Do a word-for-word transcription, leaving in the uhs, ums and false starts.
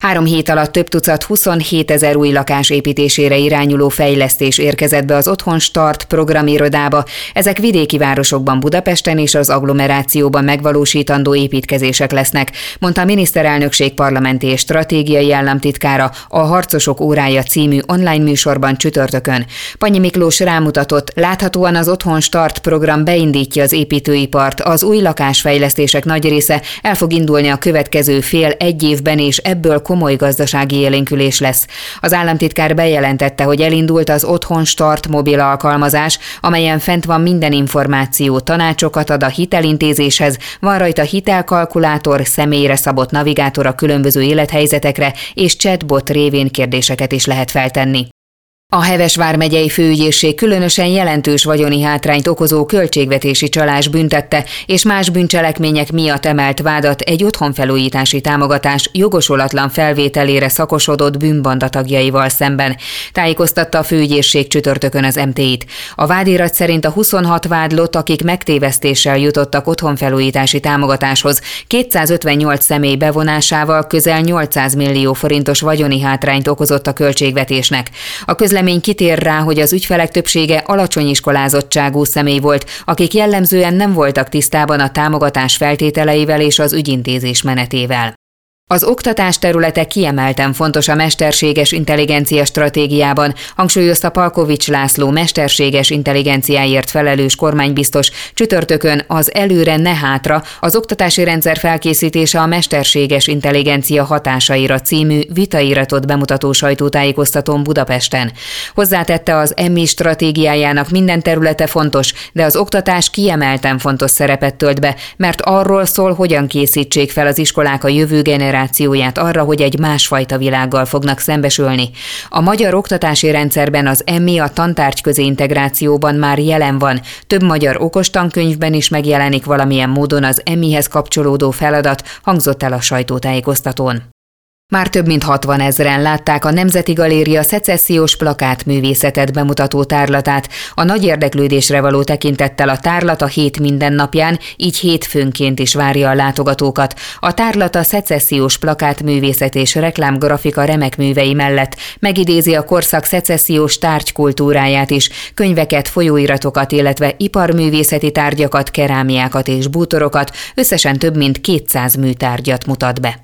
Három hét alatt több tucat huszonhétezer új lakás építésére irányuló fejlesztés érkezett be az Otthon Start programirodába. Ezek vidéki városokban, Budapesten és az agglomerációban megvalósítandó építkezések lesznek, mondta a miniszterelnökség parlamenti és stratégiai államtitkára a Harcosok órája című online műsorban csütörtökön. Pannyi Miklós rámutatott, láthatóan az Otthon Start program beindítja az építőipart, az új lakásfejlesztések nagy része el fog indulni a következő fél-egy évben, és ebből komoly gazdasági élénkülés lesz. Az államtitkár bejelentette, hogy elindult az Otthon Start mobil alkalmazás, amelyen fent van minden információ, tanácsokat ad a hitelintézéshez, van rajta hitelkalkulátor, személyre szabott navigátor a különböző élethelyzetekre, és chatbot révén kérdéseket is lehet feltenni. A Heves vármegyei főügyészség különösen jelentős vagyoni hátrányt okozó költségvetési csalás büntette és más bűncselekmények miatt emelt vádat egy otthonfelújítási támogatás jogosulatlan felvételére szakosodott bűnbanda tagjaival szemben, tájékoztatta a főügyészség csütörtökön az em té i-t. A vádirat szerint a huszonhat vádlott, akik megtévesztéssel jutottak otthonfelújítási támogatáshoz, kétszázötvennyolc személy bevonásával közel nyolcszáz millió forintos vagyoni hátrányt okozott a költségvetésnek. A közlemény kitér rá, hogy az ügyfelek többsége alacsony iskolázottságú személy volt, akik jellemzően nem voltak tisztában a támogatás feltételeivel és az ügyintézés menetével. Az oktatás területe kiemelten fontos a mesterséges intelligencia stratégiában, hangsúlyozta Palkovics László mesterséges intelligenciáért felelős kormánybiztos csütörtökön az Előre ne hátra, az oktatási rendszer felkészítése a mesterséges intelligencia hatásaira című vitairatot bemutató sajtótájékoztatón Budapesten. Hozzátette, az em i stratégiájának minden területe fontos, de az oktatás kiemelten fontos szerepet tölt be, mert arról szól, hogyan készítsék fel az iskolák a jövő generációját arra, hogy egy másfajta világgal fognak szembesülni. A magyar oktatási rendszerben az em i a tantárgyközi integrációban már jelen van, több magyar okostankönyvben is megjelenik valamilyen módon az em i-hez kapcsolódó feladat, hangzott el a sajtótájékoztatón. Már több mint hatvanezren látták a Nemzeti Galéria szecessziós plakátművészetet bemutató tárlatát. A nagy érdeklődésre való tekintettel a tárlat a hét mindennapján, így hétfőnként is várja a látogatókat. A tárlat a szecessziós plakátművészet és reklámgrafika remek művei mellett megidézi a korszak szecessziós tárgykultúráját is, könyveket, folyóiratokat, illetve iparművészeti tárgyakat, kerámiákat és bútorokat, összesen több mint kétszáz műtárgyat mutat be.